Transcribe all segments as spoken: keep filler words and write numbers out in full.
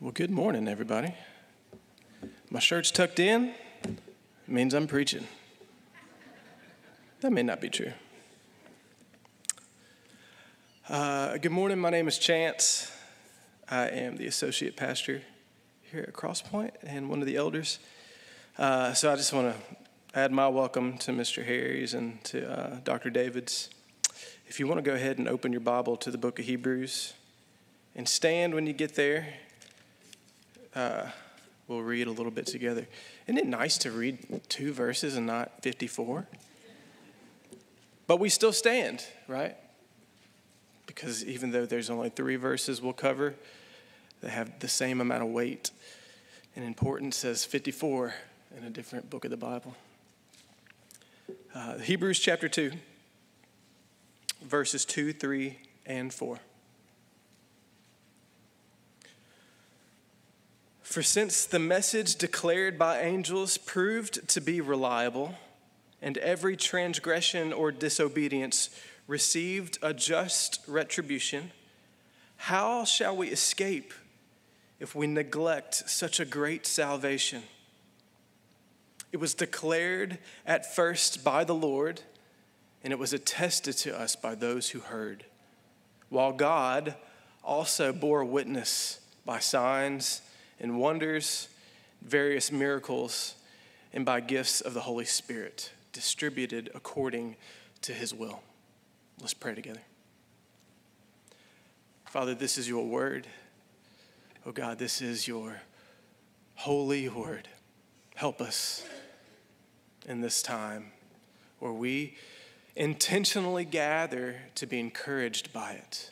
Well, good morning, everybody. My shirt's tucked in. It means I'm preaching. That may not be true. Uh, good morning. My name is Chance. I am the associate pastor here at Crosspoint and one of the elders. Uh, so I just want to add my welcome to Mister Harry's and to uh, Doctor David's. If you want to go ahead and open your Bible to the book of Hebrews and stand when you get there, uh, we'll read a little bit together. Isn't it nice to read two verses and not fifty-four? But we still stand, right? Because even though there's only three verses we'll cover, they have the same amount of weight and importance as fifty-four in a different book of the Bible. Uh, Hebrews chapter two, verses two, three, and four. For since the message declared by angels proved to be reliable, and every transgression or disobedience received a just retribution, how shall we escape if we neglect such a great salvation? It was declared at first by the Lord, and it was attested to us by those who heard, while God also bore witness by signs and wonders, various miracles, and by gifts of the Holy Spirit, distributed according to his will. Let's pray together. Father, this is your word. Oh God, this is your holy word. Help us in this time where we intentionally gather to be encouraged by it.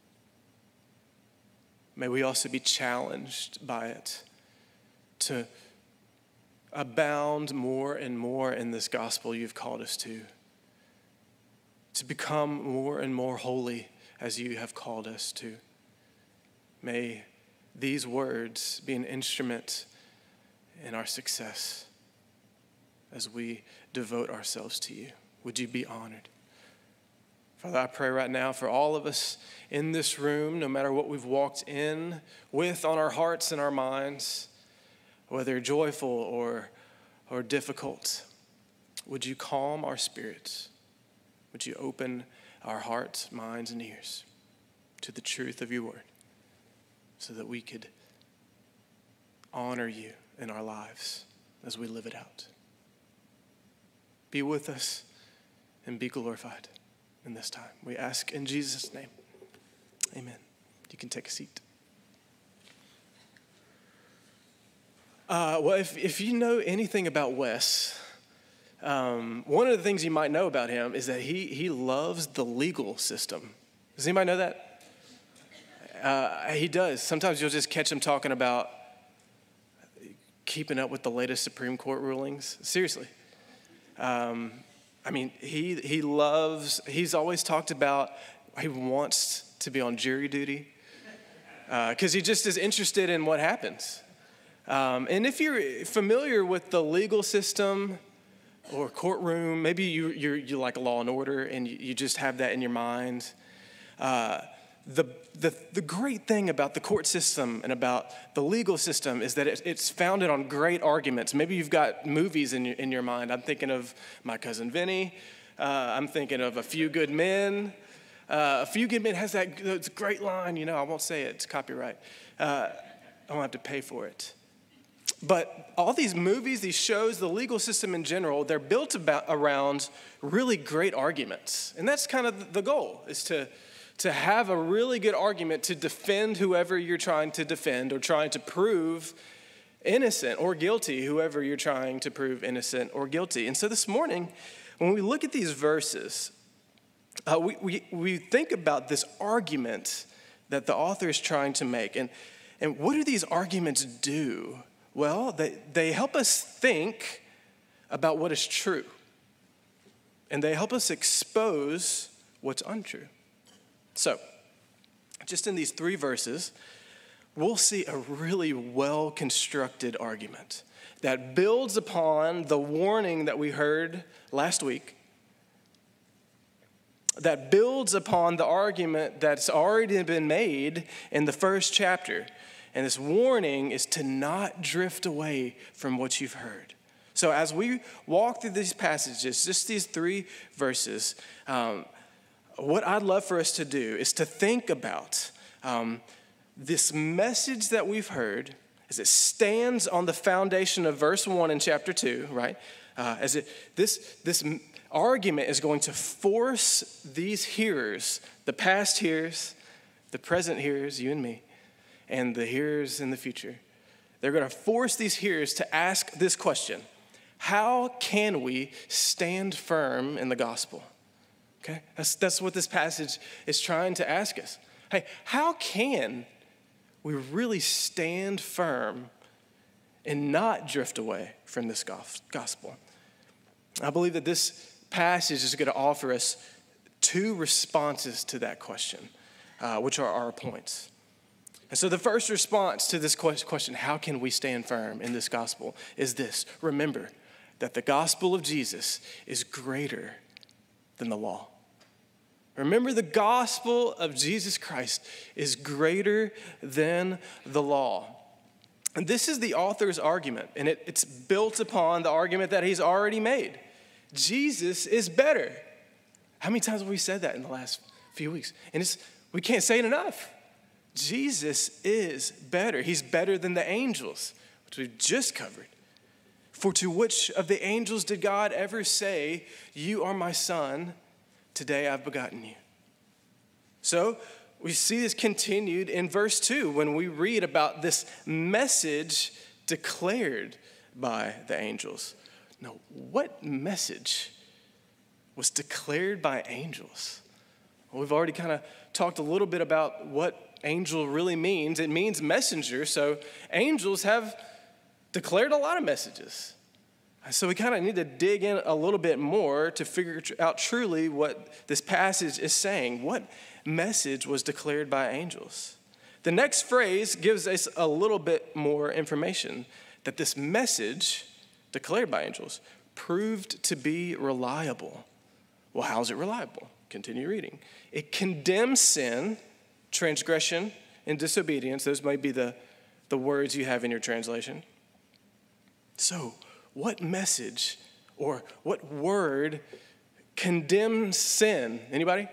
May we also be challenged by it to abound more and more in this gospel you've called us to, to become more and more holy as you have called us to. May these words be an instrument in our success as we devote ourselves to you. Would you be honored? Father, I pray right now for all of us in this room, no matter what we've walked in with on our hearts and our minds, whether joyful or, or difficult, would you calm our spirits? Would you open our hearts, minds, and ears to the truth of your word so that we could honor you in our lives as we live it out? Be with us and be glorified in this time. We ask in Jesus' name. Amen. You can take a seat. Uh, well, if, if you know anything about Wes, um, one of the things you might know about him is that he he loves the legal system. Does anybody know that? Uh, he does. Sometimes you'll just catch him talking about keeping up with the latest Supreme Court rulings. Seriously. Um, I mean, he he loves, he's always talked about, he wants to be on jury duty because uh, he just is interested in what happens. Um, and if you're familiar with the legal system or courtroom, maybe you you're, you like Law and Order and you, you just have that in your mind. Uh, the, the the great thing about the court system and about the legal system is that it, it's founded on great arguments. Maybe you've got movies in your, in your mind. I'm thinking of My Cousin Vinny. Uh, I'm thinking of A Few Good Men. Uh, A Few Good Men has that, that great line, you know, I won't say it, it's copyright. Uh, I won't have to pay for it. But all these movies, these shows, the legal system in general, they're built about, around really great arguments. And that's kind of the goal, is to, to have a really good argument to defend whoever you're trying to defend or trying to prove innocent or guilty, whoever you're trying to prove innocent or guilty. And so this morning, when we look at these verses, uh, we, we, we think about this argument that the author is trying to make. And, and what do these arguments do? Well, they, they help us think about what is true. And they help us expose what's untrue. So, just in these three verses, we'll see a really well-constructed argument that builds upon the warning that we heard last week, that builds upon the argument that's already been made in the first chapter. And this warning is to not drift away from what you've heard. So as we walk through these passages, just these three verses, um, what I'd love for us to do is to think about um, this message that we've heard as it stands on the foundation of verse one in chapter two, right? Uh, as it this this argument is going to force these hearers, the past hearers, the present hearers, you and me, and the hearers in the future, they're going to force these hearers to ask this question: how can we stand firm in the gospel? Okay, that's that's what this passage is trying to ask us. Hey, how can we really stand firm and not drift away from this gospel? I believe that this passage is going to offer us two responses to that question, uh, which are our points. And so the first response to this question, how can we stand firm in this gospel, is this: remember that the gospel of Jesus is greater than the law. Remember, the gospel of Jesus Christ is greater than the law. And this is the author's argument, and it, it's built upon the argument that he's already made. Jesus is better. How many times have we said that in the last few weeks? And it's we can't say it enough. Jesus is better. He's better than the angels, which we've just covered. For to which of the angels did God ever say, "You are my son, today I've begotten you"? So we see this continued in verse two when we read about this message declared by the angels. Now, what message was declared by angels? Well, we've already kind of talked a little bit about what angel really means. It means messenger, so angels have declared a lot of messages. So we kind of need to dig in a little bit more to figure out truly what this passage is saying. What message was declared by angels? The next phrase gives us a little bit more information, that this message declared by angels proved to be reliable. Well, how is it reliable? Continue reading. It condemns sin, transgression, and disobedience. Those might be the, the words you have in your translation. So, what message or what word condemns sin? Anybody?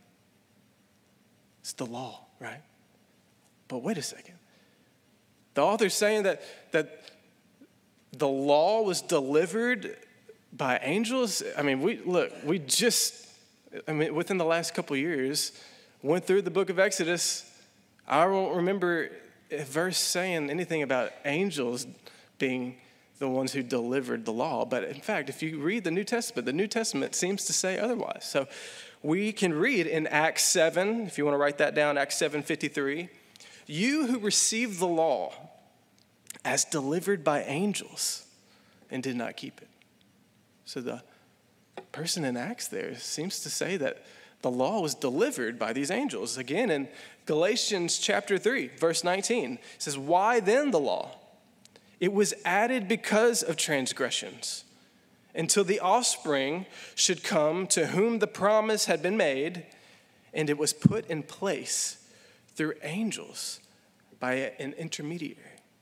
It's the law, right? But wait a second. The author's saying that, that the law was delivered by angels. I mean, we look, we just, I mean, within the last couple of years, went through the book of Exodus. I don't remember a verse saying anything about angels being the ones who delivered the law. But in fact, if you read the New Testament, the New Testament seems to say otherwise. So we can read in Acts seven, if you want to write that down, Acts seven fifty-three, you who received the law as delivered by angels and did not keep it. So the person in Acts there seems to say that the law was delivered by these angels. Again, in Galatians chapter three, verse nineteen, it says, why then the law? It was added because of transgressions, until the offspring should come to whom the promise had been made, and it was put in place through angels by an intermediary.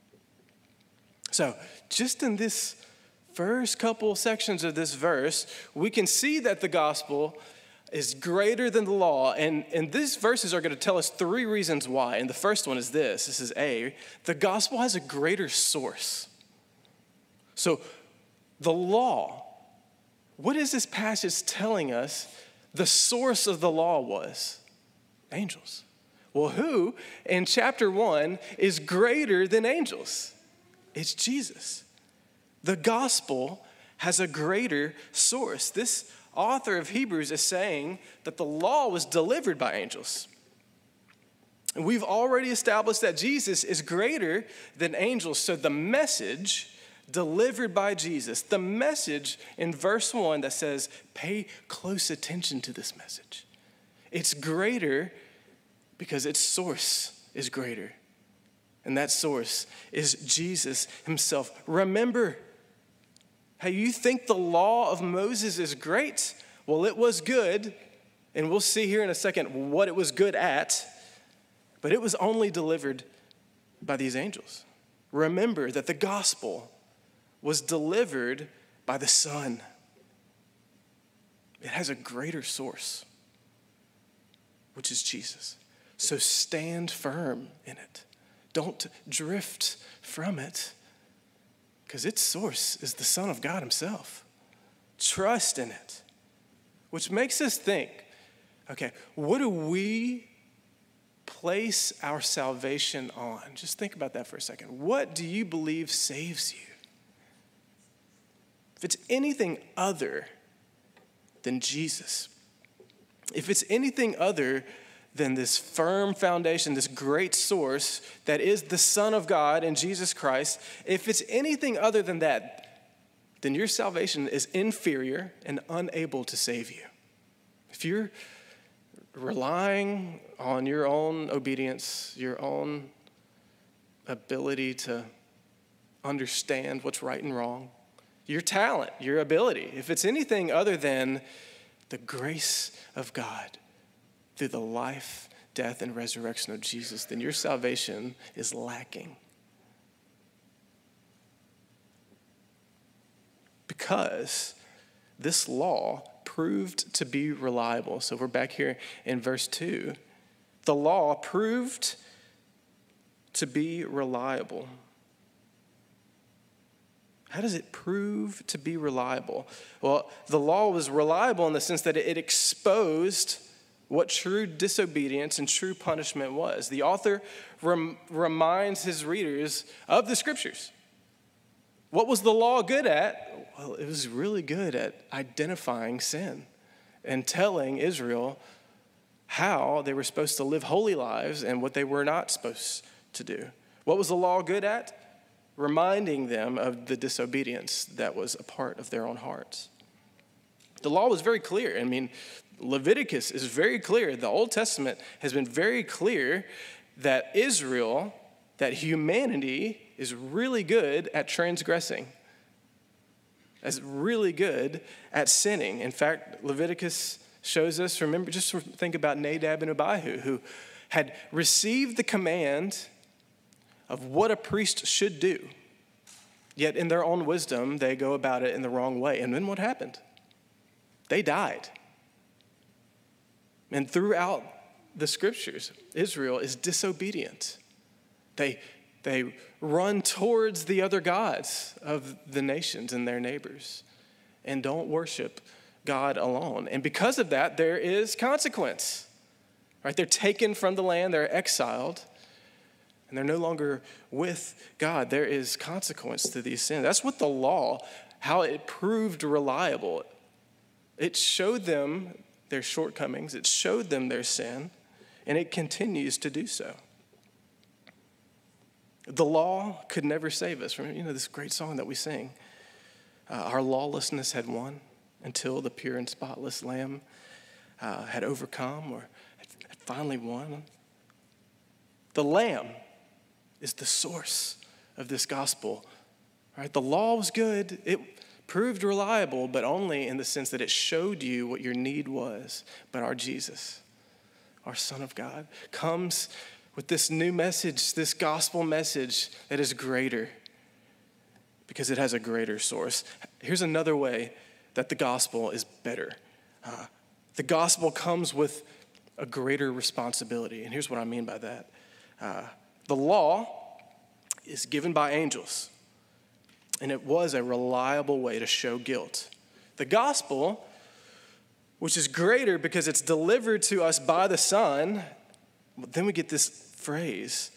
So, just in this first couple sections of this verse, we can see that the gospel is greater than the law. And, and these verses are going to tell us three reasons why. And the first one is this. This is A, the gospel has a greater source. So the law, what is this passage telling us the source of the law was? Angels. Well, who in chapter one is greater than angels? It's Jesus. The gospel has a greater source. This author of Hebrews is saying that the law was delivered by angels. And we've already established that Jesus is greater than angels. So the message delivered by Jesus, the message in verse one that says, pay close attention to this message. It's greater because its source is greater. And that source is Jesus himself. Remember, how you think the law of Moses is great? Well, it was good, and we'll see here in a second what it was good at, but it was only delivered by these angels. Remember that the gospel was delivered by the Son. It has a greater source, which is Jesus. So stand firm in it. Don't drift from it, because its source is the Son of God himself. Trust in it, which makes us think, okay, what do we place our salvation on? Just think about that for a second. What do you believe saves you? If it's anything other than Jesus, if it's anything other than this firm foundation, this great source that is the Son of God and Jesus Christ, if it's anything other than that, then your salvation is inferior and unable to save you. If you're relying on your own obedience, your own ability to understand what's right and wrong, your talent, your ability, if it's anything other than the grace of God through the life, death, and resurrection of Jesus, then your salvation is lacking. Because this law proved to be reliable. So we're back here in verse two. The law proved to be reliable. How does it prove to be reliable? Well, the law was reliable in the sense that it exposed what true disobedience and true punishment was. The author rem- reminds his readers of the scriptures. What was the law good at? Well, it was really good at identifying sin and telling Israel how they were supposed to live holy lives and what they were not supposed to do. What was the law good at? Reminding them of the disobedience that was a part of their own hearts. The law was very clear. I mean, Leviticus is very clear. The Old Testament has been very clear that Israel, that humanity is really good at transgressing, is really good at sinning. In fact, Leviticus shows us, remember, just think about Nadab and Abihu, who had received the command of what a priest should do. Yet in their own wisdom, they go about it in the wrong way. And then what happened? They died. And throughout the scriptures, Israel is disobedient. They, they run towards the other gods of the nations and their neighbors and don't worship God alone. And because of that, there is consequence. Right? They're taken from the land, they're exiled, and they're no longer with God. There is consequence to these sins. That's what the law, how it proved reliable. It showed them their shortcomings. It showed them their sin, and it continues to do so. The law could never save us. Remember, you know, this great song that we sing. Uh, our lawlessness had won until the pure and spotless Lamb uh, had overcome or had finally won. The Lamb is the source of this gospel. Right? The law was good. It proved reliable, but only in the sense that it showed you what your need was. But our Jesus, our Son of God, comes with this new message, this gospel message that is greater because it has a greater source. Here's another way that the gospel is better. Uh, the gospel comes with a greater responsibility. And here's what I mean by that. Uh, the law is given by angels, and it was a reliable way to show guilt. The gospel, which is greater because it's delivered to us by the Son, then we get this phrase,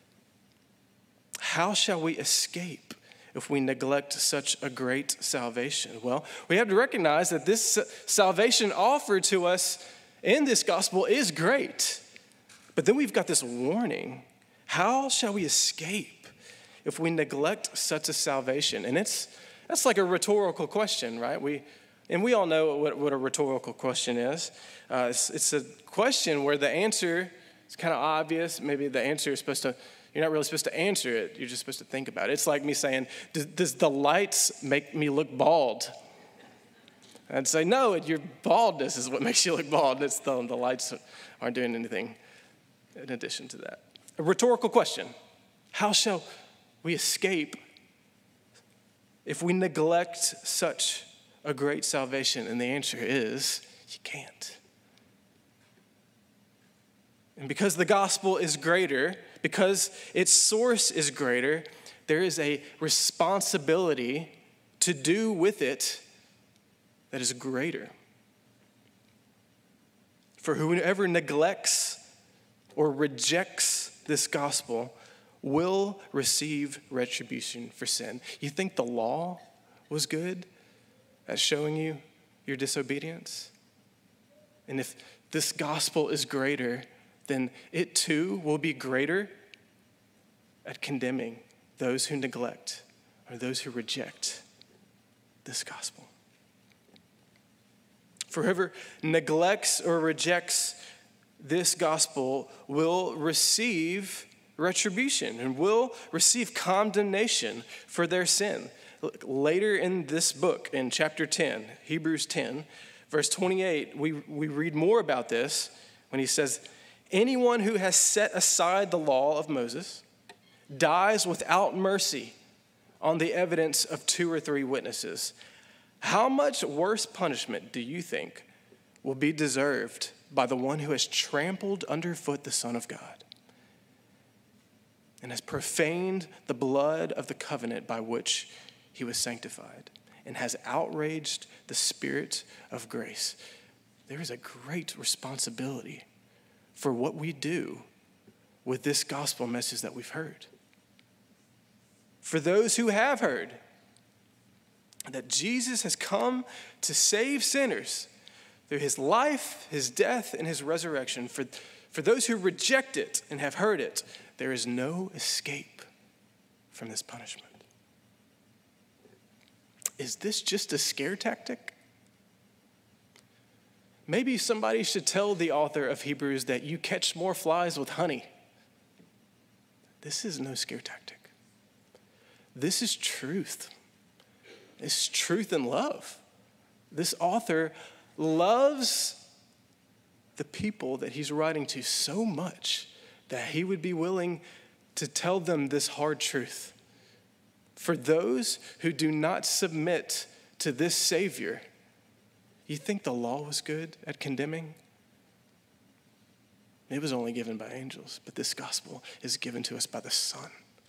how shall we escape if we neglect such a great salvation? Well, we have to recognize that this salvation offered to us in this gospel is great. But then we've got this warning. How shall we escape if we neglect such a salvation? And it's that's like a rhetorical question, right? We and we all know what, what a rhetorical question is. Uh, it's, it's a question where the answer is kind of obvious. Maybe the answer is supposed to, you're not really supposed to answer it. You're just supposed to think about it. It's like me saying, does, does the lights make me look bald? I'd say, no, your baldness is what makes you look bald. It's the, the lights aren't doing anything in addition to that. A rhetorical question. How shall we escape if we neglect such a great salvation? And the answer is, you can't. And because the gospel is greater, because its source is greater, there is a responsibility to do with it that is greater. For whoever neglects or rejects this gospel will receive retribution for sin. You think the law was good at showing you your disobedience? And if this gospel is greater, then it too will be greater at condemning those who neglect or those who reject this gospel. For whoever neglects or rejects this gospel will receive retribution and will receive condemnation for their sin. Later in this book, in chapter ten, Hebrews ten, verse twenty-eight, we, we read more about this when he says, anyone who has set aside the law of Moses dies without mercy on the evidence of two or three witnesses. How much worse punishment do you think will be deserved by the one who has trampled underfoot the Son of God and has profaned the blood of the covenant by which he was sanctified and has outraged the Spirit of grace? There is a great responsibility for what we do with this gospel message that we've heard. For those who have heard that Jesus has come to save sinners through his life, his death, and his resurrection. For, for those who reject it and have heard it, there is no escape from this punishment. Is this just a scare tactic? Maybe somebody should tell the author of Hebrews that you catch more flies with honey. This is no scare tactic. This is truth. It's truth and love. This author loves the people that he's writing to so much that he would be willing to tell them this hard truth. For those who do not submit to this Savior, you think the law was good at condemning? It was only given by angels, but this gospel is given to us by the Son.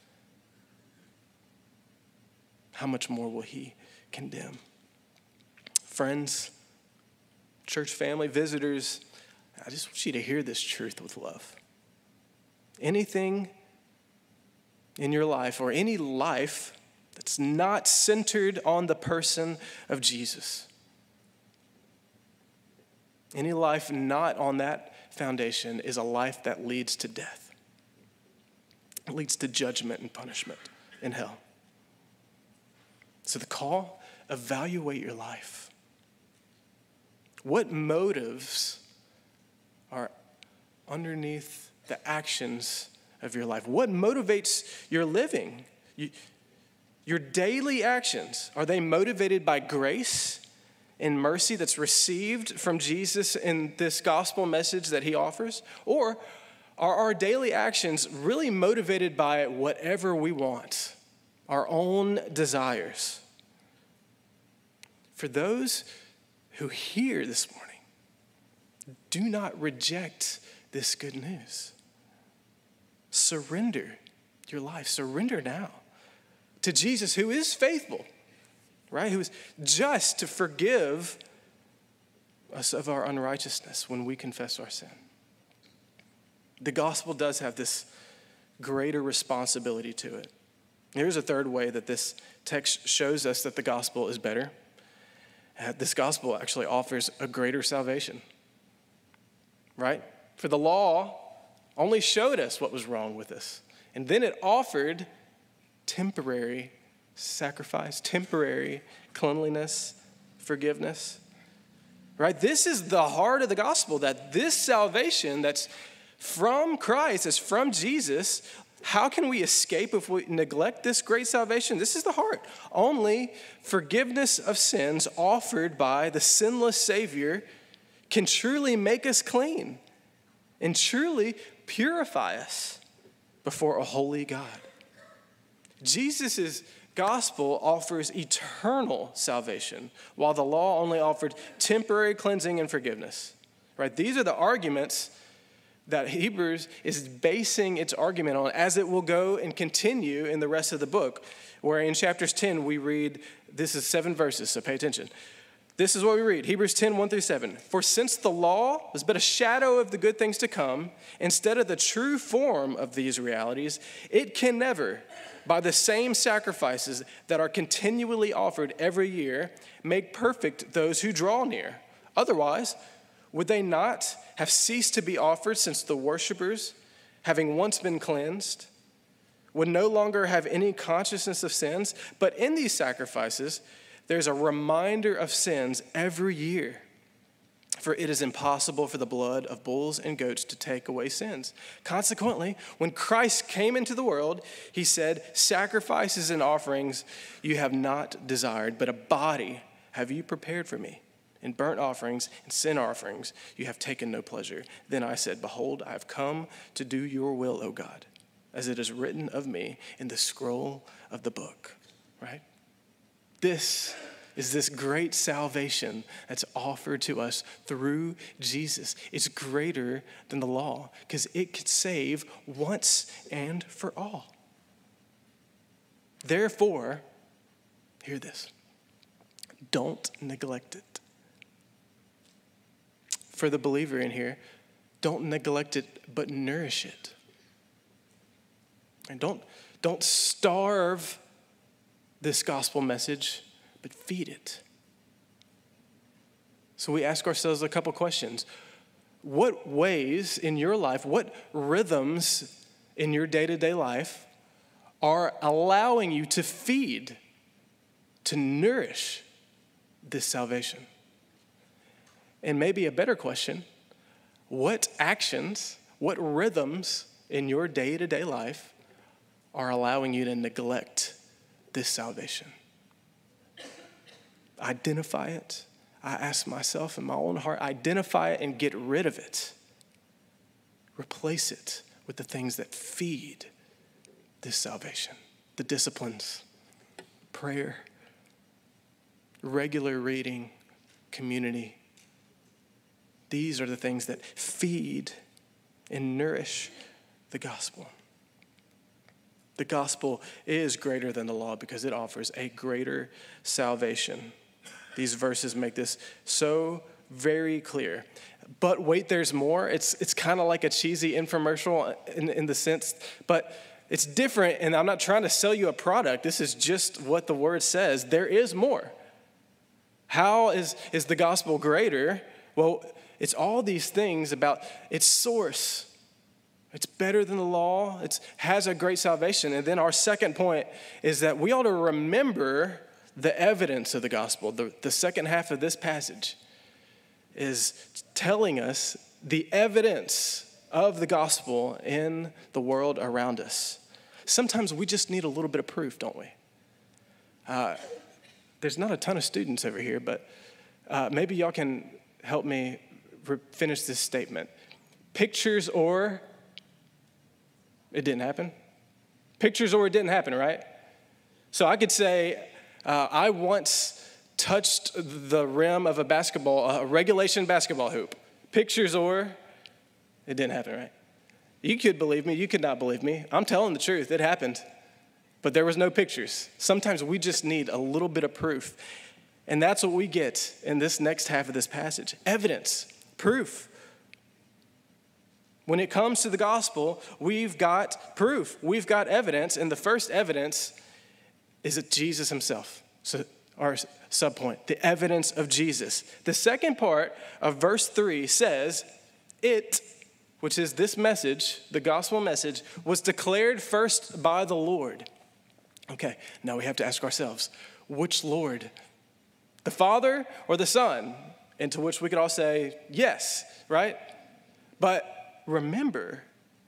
How much more will he condemn? Friends, church family, visitors, I just want you to hear this truth with love. Anything in your life or any life that's not centered on the person of Jesus, any life not on that foundation is a life that leads to death. It leads to judgment and punishment in hell. So the call, evaluate your life. What motives are underneath the actions of your life? What motivates your living? You, your daily actions, are they motivated by grace and mercy that's received from Jesus in this gospel message that he offers? Or are our daily actions really motivated by whatever we want, our own desires? For those who hear this morning, do not reject this good news. Surrender your life. Surrender now to Jesus, who is faithful, right? Who is just to forgive us of our unrighteousness when we confess our sin. The gospel does have this greater responsibility to it. Here's a third way that this text shows us that the gospel is better. Uh, this gospel actually offers a greater salvation, right? For the law only showed us what was wrong with us. And then it offered temporary sacrifice, temporary cleanliness, forgiveness, right? This is the heart of the gospel, that this salvation that's from Christ, is from Jesus. How can we escape if we neglect this great salvation? This is the heart. Only forgiveness of sins offered by the sinless Savior can truly make us clean and truly purify us before a holy God. Jesus' gospel offers eternal salvation, while the law only offered temporary cleansing and forgiveness. Right? These are the arguments that Hebrews is basing its argument on, as it will go and continue in the rest of the book, where in chapters ten we read, this is seven verses, so pay attention. This is what we read, Hebrews ten, one through seven. For since the law was but a shadow of the good things to come, instead of the true form of these realities, it can never, by the same sacrifices that are continually offered every year, make perfect those who draw near. Otherwise, would they not have ceased to be offered, since the worshipers, having once been cleansed, would no longer have any consciousness of sins? But in these sacrifices, there's a reminder of sins every year. For it is impossible for the blood of bulls and goats to take away sins. Consequently, when Christ came into the world, he said, sacrifices and offerings you have not desired, but a body have you prepared for me. In burnt offerings and sin offerings you have taken no pleasure. Then I said, behold, I have come to do your will, O God, as it is written of me in the scroll of the book. Right? This is this great salvation that's offered to us through Jesus. It's greater than the law because it could save once and for all. Therefore, hear this, don't neglect it. For the believer in here, don't neglect it, but nourish it. And don't, don't starve this gospel message, but feed it. So we ask ourselves a couple questions. What ways in your life, what rhythms in your day-to-day life are allowing you to feed, to nourish this salvation? And maybe a better question, what actions, what rhythms in your day-to-day life are allowing you to neglect this salvation? Identify it. I ask myself in my own heart, identify it and get rid of it. Replace it with the things that feed this salvation. The disciplines, prayer, regular reading, community. These are the things that feed and nourish the gospel. The gospel is greater than the law because it offers a greater salvation. These verses make this so very clear. But wait, there's more. It's it's kind of like a cheesy infomercial in, in the sense, but it's different, and I'm not trying to sell you a product. This is just what the word says. There is more. How is, is the gospel greater? Well, it's all these things about its source. It's better than the law. It has a great salvation. And then our second point is that we ought to remember the evidence of the gospel. The, the second half of this passage is telling us the evidence of the gospel in the world around us. Sometimes we just need a little bit of proof, don't we? Uh, there's not a ton of students over here, but uh, maybe y'all can help me re- finish this statement. Pictures or it didn't happen? Pictures or it didn't happen, right? So I could say, uh, I once touched the rim of a basketball, a regulation basketball hoop. Pictures or it didn't happen, right? You could believe me. You could not believe me. I'm telling the truth. It happened. But there was no pictures. Sometimes we just need a little bit of proof. And that's what we get in this next half of this passage. Evidence, proof. When it comes to the gospel, we've got proof. We've got evidence. And the first evidence is that Jesus himself. So our subpoint, the evidence of Jesus. The second part of verse three says, it, which is this message, the gospel message, was declared first by the Lord. Okay, now we have to ask ourselves, which Lord? The Father or the Son? And to which we could all say, yes, right? But remember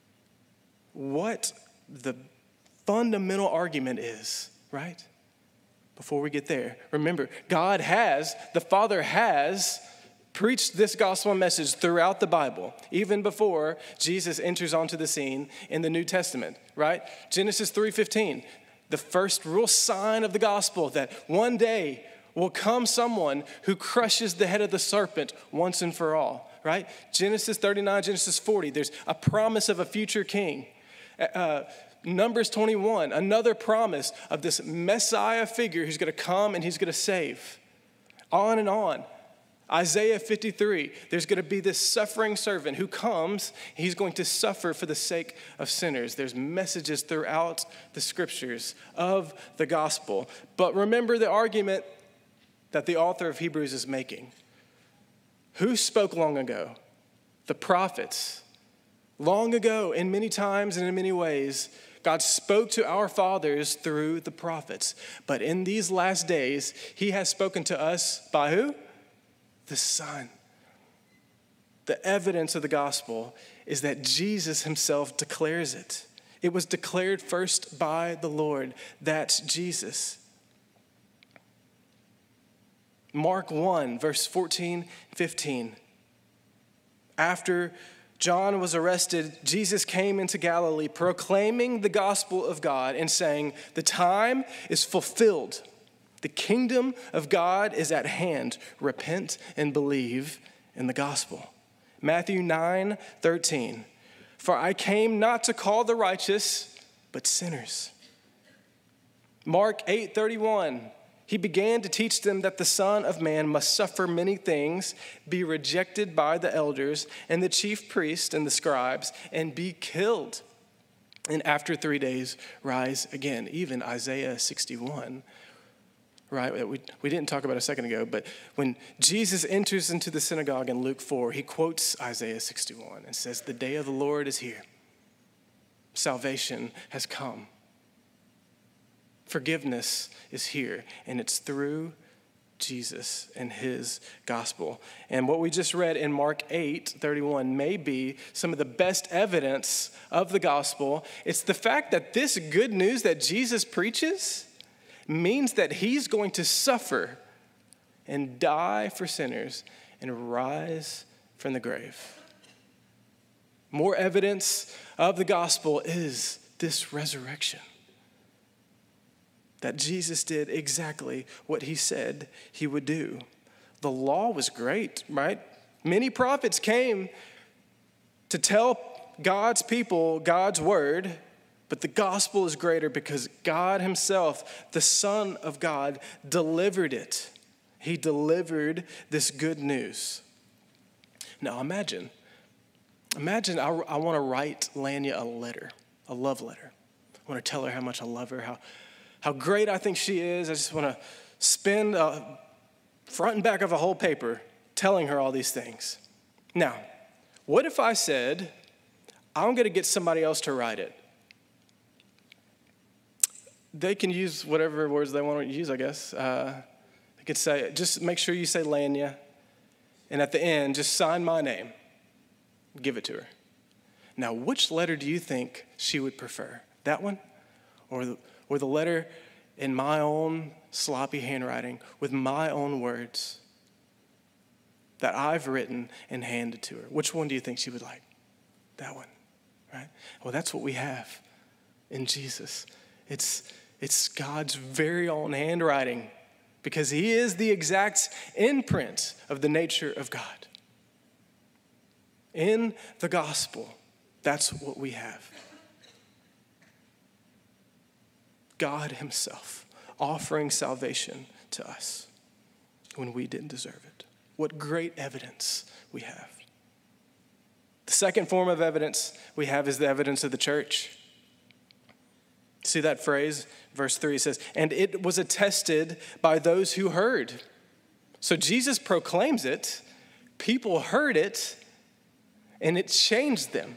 what the fundamental argument is, right? Before we get there, remember, God has, the Father has preached this gospel message throughout the Bible, even before Jesus enters onto the scene in the New Testament, right? Genesis three fifteen, The first real sign of the gospel that one day will come someone who crushes the head of the serpent once and for all, right? Genesis thirty-nine, Genesis forty, there's a promise of a future king. Uh, Numbers twenty-one, another promise of this Messiah figure who's going to come and he's going to save. On and on. Isaiah fifty-three, there's going to be this suffering servant who comes. He's going to suffer for the sake of sinners. There's messages throughout the scriptures of the gospel. But remember the argument that the author of Hebrews is making. Who spoke long ago? The prophets. Long ago, in many times and in many ways, God spoke to our fathers through the prophets. But in these last days, he has spoken to us by who? The Son. The evidence of the gospel is that Jesus himself declares it. It was declared first by the Lord. That's Jesus. Mark one, verse fourteen, fifteen. After John was arrested, Jesus came into Galilee proclaiming the gospel of God and saying, the time is fulfilled. The kingdom of God is at hand. Repent and believe in the gospel. Matthew nine, thirteen. For I came not to call the righteous, but sinners. Mark eight, thirty-one. He began to teach them that the Son of Man must suffer many things, be rejected by the elders and the chief priests and the scribes, and be killed. And after three days, rise again. Even Isaiah sixty-one, right? We, we didn't talk about a second ago, but when Jesus enters into the synagogue in Luke four, he quotes Isaiah sixty-one and says, the day of the Lord is here. Salvation has come. Forgiveness is here, and it's through Jesus and his gospel. And what we just read in Mark eight, thirty-one may be some of the best evidence of the gospel. It's the fact that this good news that Jesus preaches means that he's going to suffer and die for sinners and rise from the grave. More evidence of the gospel is this resurrection. That Jesus did exactly what he said he would do. The law was great, right? Many prophets came to tell God's people God's word, but the gospel is greater because God himself, the Son of God, delivered it. He delivered this good news. Now imagine, imagine I, I want to write Lanya a letter, a love letter. I want to tell her how much I love her, how How great I think she is. I just want to spend a front and back of a whole paper telling her all these things. Now, what if I said, I'm going to get somebody else to write it? They can use whatever words they want to use, I guess. Uh, they could say, just make sure you say Lanya, and at the end, just sign my name. Give it to her. Now, which letter do you think she would prefer? That one? Or the Or the letter in my own sloppy handwriting with my own words that I've written and handed to her? Which one do you think she would like? That one, right? Well, that's what we have in Jesus. It's, it's God's very own handwriting because he is the exact imprint of the nature of God. In the gospel, that's what we have. God himself offering salvation to us when we didn't deserve it. What great evidence we have. The second form of evidence we have is the evidence of the church. See that phrase? Verse three says, and it was attested by those who heard. So Jesus proclaims it, people heard it, and it changed them.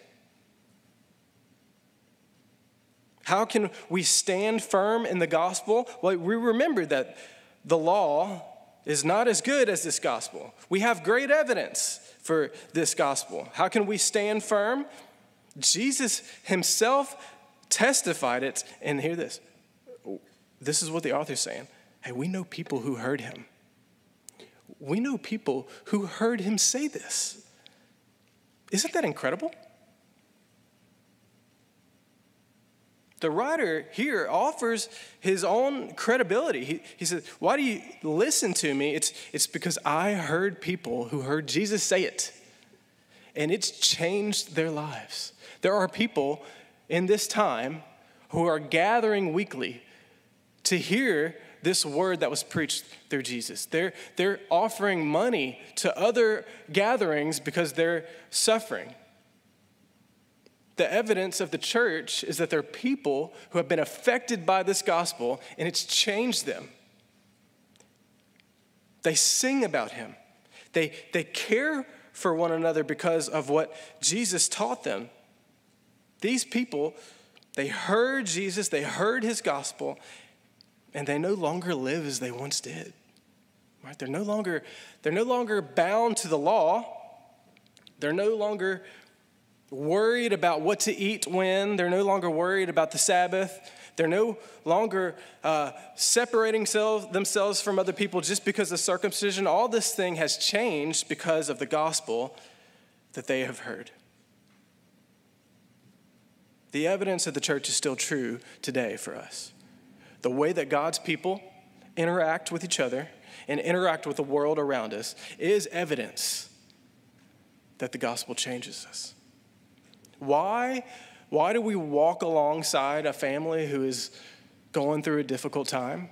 How can we stand firm in the gospel? Well, we remember that the law is not as good as this gospel. We have great evidence for this gospel. How can we stand firm? Jesus himself testified it. And hear this. This is what the author's saying. Hey, we know people who heard him. We know people who heard him say this. Isn't that incredible? The writer here offers his own credibility. He, he says, why do you listen to me? It's, it's because I heard people who heard Jesus say it, and it's changed their lives. There are people in this time who are gathering weekly to hear this word that was preached through Jesus. They're, they're offering money to other gatherings because they're suffering. The evidence of the church is that there are people who have been affected by this gospel, and it's changed them. They sing about him. They, they care for one another because of what Jesus taught them. These people, they heard Jesus, they heard his gospel, and they no longer live as they once did. Right? They're no longer, they're no longer bound to the law. They're no longer worried about what to eat when. They're no longer worried about the Sabbath. They're no longer uh, separating self, themselves from other people just because of circumcision. All this thing has changed because of the gospel that they have heard. The evidence of the church is still true today for us. The way that God's people interact with each other and interact with the world around us is evidence that the gospel changes us. Why, why do we walk alongside a family who is going through a difficult time?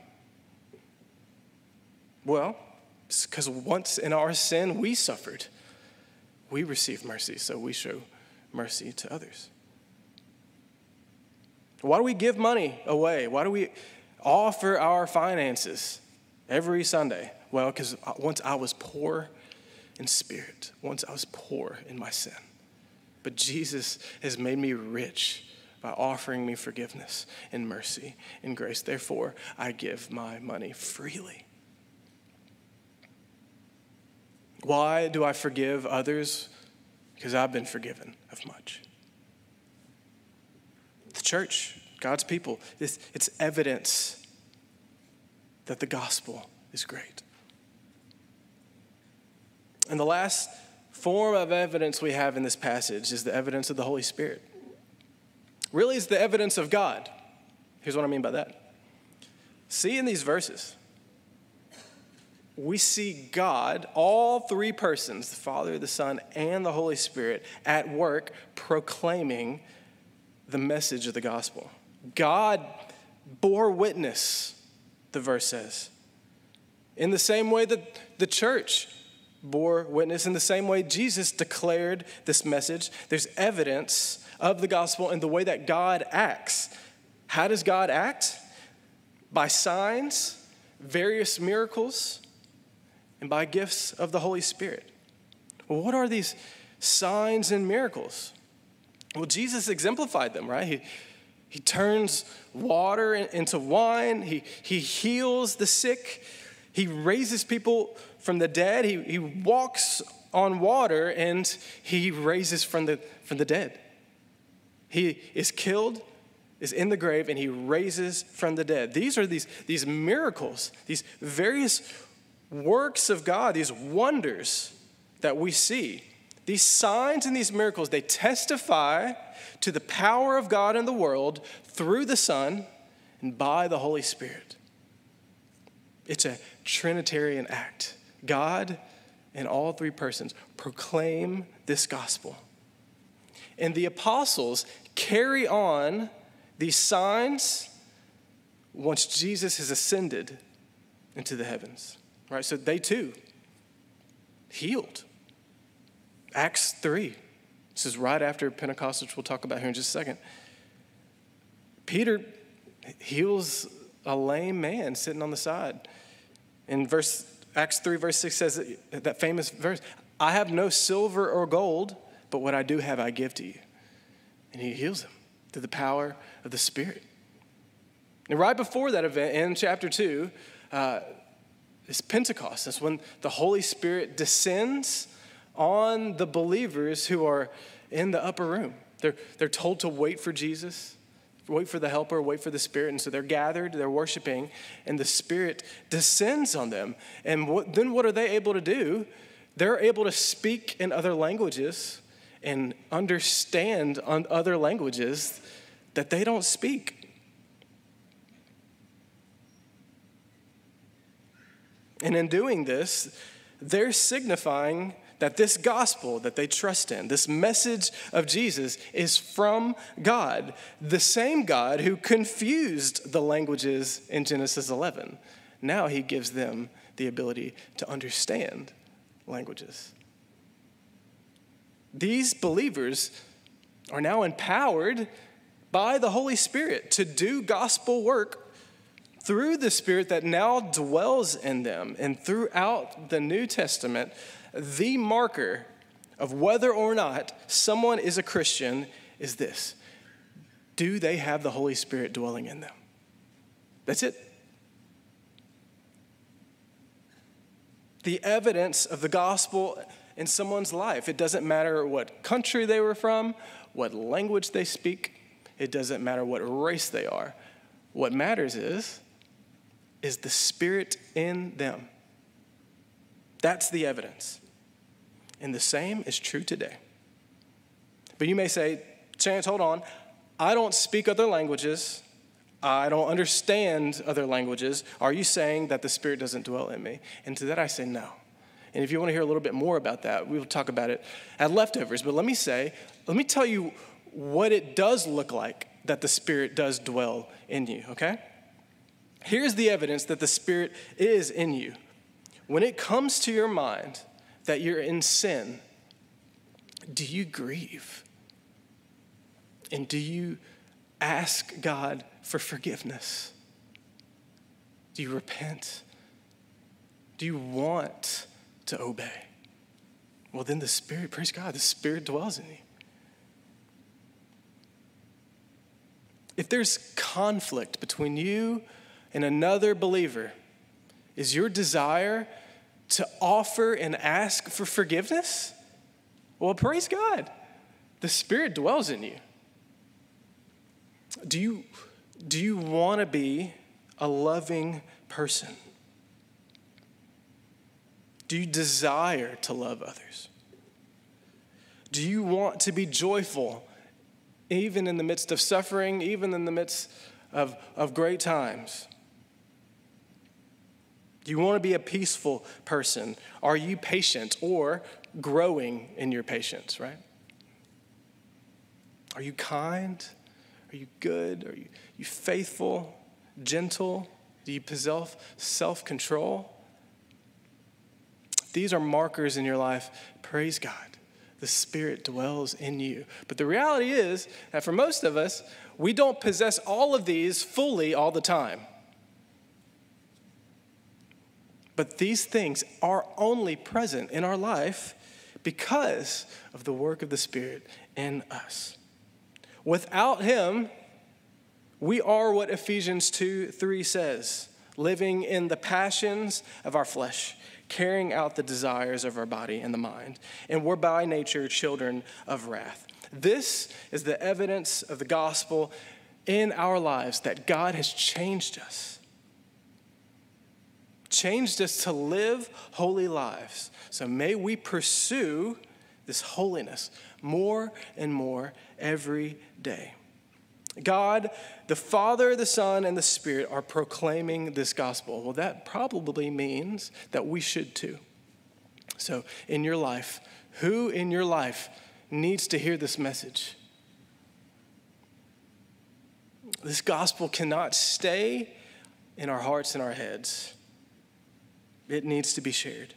Well, it's because once in our sin we suffered. We received mercy, so we show mercy to others. Why do we give money away? Why do we offer our finances every Sunday? Well, because once I was poor in spirit, once I was poor in my sin. But Jesus has made me rich by offering me forgiveness and mercy and grace. Therefore, I give my money freely. Why do I forgive others? Because I've been forgiven of much. The church, God's people, it's, it's evidence that the gospel is great. And the last form of evidence we have in this passage is the evidence of the Holy Spirit. Really, it's the evidence of God. Here's what I mean by that. See, in these verses, we see God, all three persons, the Father, the Son, and the Holy Spirit, at work proclaiming the message of the gospel. God bore witness, the verse says, in the same way that the church bore witness, in the same way Jesus declared this message. There's evidence of the gospel in the way that God acts. How does God act? By signs, various miracles, and by gifts of the Holy Spirit. Well, what are these signs and miracles? Well, Jesus exemplified them, right? He, he turns water into wine. He, he heals the sick. He raises people from the dead. He, he walks on water, and he raises from the, from the dead. He is killed, is in the grave, and he raises from the dead. These are these, these miracles, these various works of God, these wonders that we see. These signs and these miracles, they testify to the power of God in the world through the Son and by the Holy Spirit. It's a Trinitarian act. God and all three persons proclaim this gospel. And the apostles carry on these signs once Jesus has ascended into the heavens. Right? So they too healed. Acts three. This is right after Pentecost, which we'll talk about here in just a second. Peter heals a lame man sitting on the side. In verse Acts three, verse six says that, that famous verse, I have no silver or gold, but what I do have I give to you. And he heals him through the power of the Spirit. And right before that event, in chapter two, uh, is Pentecost. That's when the Holy Spirit descends on the believers who are in the upper room. They're, they're told to wait for Jesus, wait for the helper, wait for the Spirit. And so they're gathered, they're worshiping, and the Spirit descends on them. And what, then what are they able to do? They're able to speak in other languages and understand on other languages that they don't speak. And in doing this, they're signifying that this gospel that they trust in, this message of Jesus, is from God, the same God who confused the languages in Genesis eleven. Now he gives them the ability to understand languages. These believers are now empowered by the Holy Spirit to do gospel work through the Spirit that now dwells in them. And throughout the New Testament, the marker of whether or not someone is a Christian is this: do they have the Holy Spirit dwelling in them? That's it. The evidence of the gospel in someone's life. It doesn't matter what country they were from, what language they speak. It doesn't matter what race they are. What matters is, is the Spirit in them. That's the evidence. And the same is true today. But you may say, Chance, hold on. I don't speak other languages. I don't understand other languages. Are you saying that the Spirit doesn't dwell in me? And to that I say no. And if you want to hear a little bit more about that, we will talk about it at Leftovers. But let me say, let me tell you what it does look like that the Spirit does dwell in you, okay? Here's the evidence that the Spirit is in you. When it comes to your mind that you're in sin, do you grieve? And do you ask God for forgiveness? Do you repent? Do you want to obey? Well, then the Spirit, praise God, the Spirit dwells in you. If there's conflict between you and another believer, is your desire to offer and ask for forgiveness? Well, praise God, the Spirit dwells in you. Do you, do you want to be a loving person? Do you desire to love others? Do you want to be joyful even in the midst of suffering, even in the midst of, of great times? Do you want to be a peaceful person? Are you patient or growing in your patience, right? Are you kind? Are you good? Are you, you faithful, gentle? Do you possess self-control? These are markers in your life. Praise God. The Spirit dwells in you. But the reality is that for most of us, we don't possess all of these fully all the time. But these things are only present in our life because of the work of the Spirit in us. Without Him, we are what Ephesians two three says, living in the passions of our flesh, carrying out the desires of our body and the mind. And we're by nature children of wrath. This is the evidence of the gospel in our lives that God has changed us. Changed us to live holy lives. So may we pursue this holiness more and more every day. God, the Father, the Son, and the Spirit are proclaiming this gospel. Well, that probably means that we should too. So in your life, who in your life needs to hear this message? This gospel cannot stay in our hearts and our heads. It needs to be shared.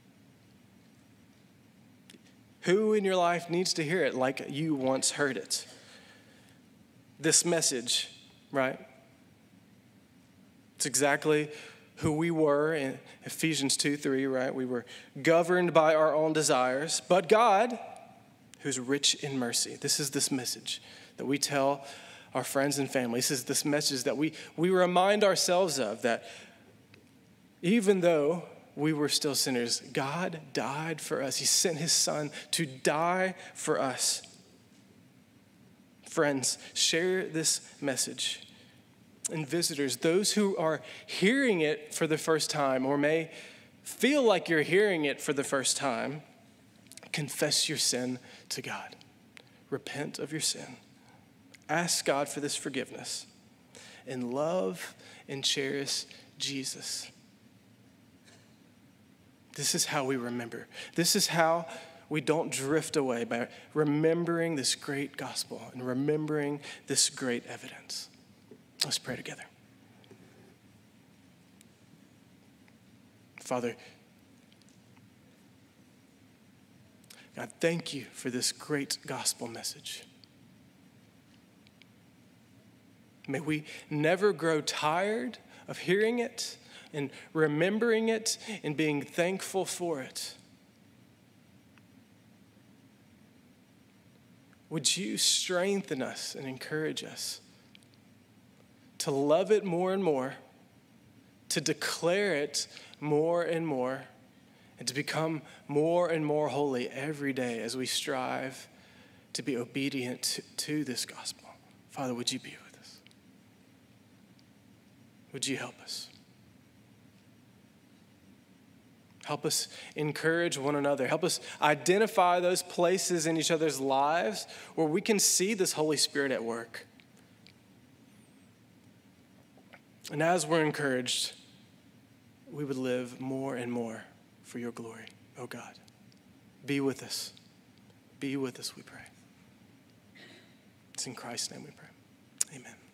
Who in your life needs to hear it like you once heard it? This message, right? It's exactly who we were in Ephesians two three, right? We were governed by our own desires, but God, who's rich in mercy. This is this message that we tell our friends and family. This is this message that we, we remind ourselves of, that even though we were still sinners, God died for us. He sent His Son to die for us. Friends, share this message. And visitors, those who are hearing it for the first time or may feel like you're hearing it for the first time, confess your sin to God. Repent of your sin. Ask God for this forgiveness and love and cherish Jesus. This is how we remember. This is how we don't drift away, by remembering this great gospel and remembering this great evidence. Let's pray together. Father, God, thank you for this great gospel message. May we never grow tired of hearing it and remembering it and being thankful for it. Would you strengthen us and encourage us to love it more and more, to declare it more and more, and to become more and more holy every day as we strive to be obedient to, to this gospel. Father, would you be with us? Would you help us? Help us encourage one another. Help us identify those places in each other's lives where we can see this Holy Spirit at work. And as we're encouraged, we would live more and more for your glory, oh God. Be with us. Be with us, we pray. It's in Christ's name we pray. Amen.